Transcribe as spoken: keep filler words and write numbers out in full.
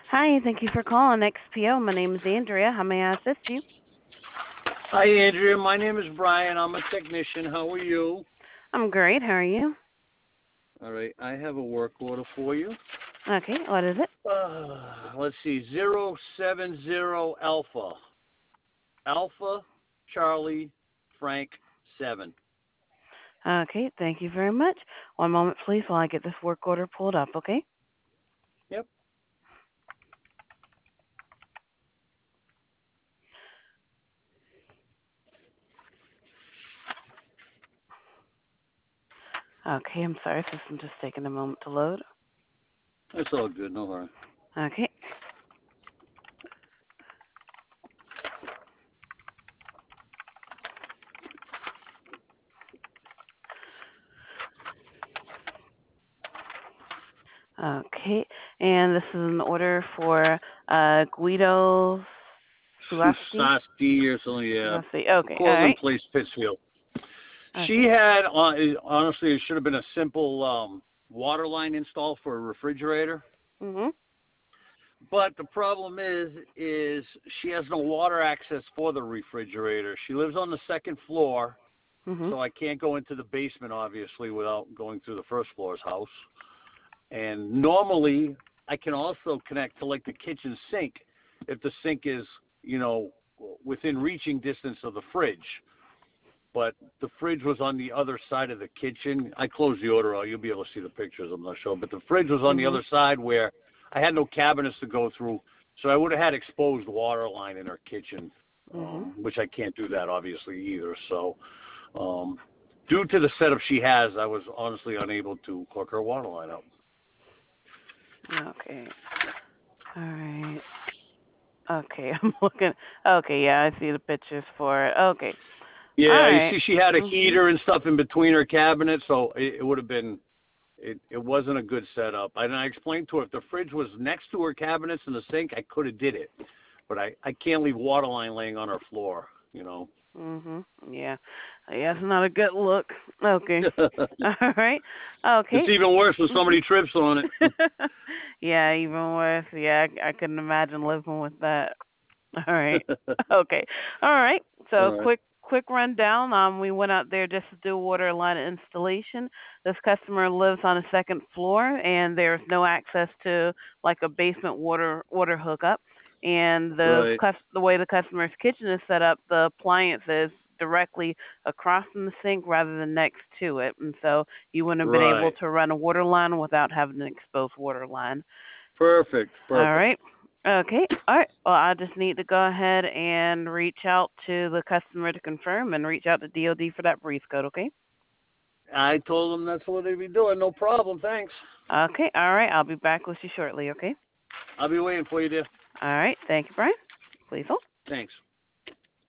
Hi, thank you for calling X P O. My name is Andrea. How may I assist you? Hi, Andrea. My name is Brian. I'm a technician. How are you? I'm great. How are you? All right. I have a work order for you. Okay, what is it? Uh, let's see. Zero seven zero Alpha. Alpha Charlie Frank seven. Okay, thank you very much. One moment, please, while I get this work order pulled up, okay? Yep. Okay, I'm sorry, system just taking a moment to load. That's all good. No hurry. Okay. Okay, and this is an order for uh, Guido Suasti. Susasti or something. Yeah. Suasti. Okay, all Cortland right. Place, Pittsfield. She Okay. had, uh, honestly, it should have been a simple um, water line install for a refrigerator. Mhm. But the problem is, is she has no water access for the refrigerator. She lives on the second floor, Mhm. so I can't go into the basement, obviously, without going through the first floor's house. And normally, I can also connect to, like, the kitchen sink if the sink is, you know, within reaching distance of the fridge. But the fridge was on the other side of the kitchen. I closed the order out. You'll be able to see the pictures, I'm not sure. But the fridge was on the Mhm. other side where I had no cabinets to go through. So I would have had exposed water line in her kitchen, Mhm. um, which I can't do that, obviously, either. So um, due to the setup she has, I was honestly unable to hook her water line up. Okay. All right. Okay, I'm looking. Okay, yeah, I see the pictures for it. Okay. All Yeah, you right. see she had a Mhm. heater and stuff in between her cabinets, so it, it would have been It it wasn't a good setup. And I explained to her if the fridge was next to her cabinets and the sink, I could have did it. But I, I can't leave water line laying on her floor, you know. Mhm. Yeah. Yeah, it's not a good look. Okay. It's All right. Okay. even worse when Mhm. somebody trips on it. Yeah, even worse. Yeah, I, I couldn't imagine living with that. All right. Okay. All right. So All right. quick quick rundown. Um, we went out there just to do water line installation. This customer lives on a second floor, and there's no access to like a basement water water hookup. And the Right. cus- the way the customer's kitchen is set up, the appliance is directly across from the sink rather than next to it, and so you wouldn't have been able Right. to run a water line without having an exposed water line. Perfect. All Perfect. right. Okay. All right. Well, I just need to go ahead and reach out to the customer to confirm and reach out to D O D for that brief code, okay? I told them that's what they'd be doing. No problem. Thanks. Okay. All right. I'll be back with you shortly, okay? I'll be waiting for you, dear. All right. Thank you, Brian. Please hold. Thanks.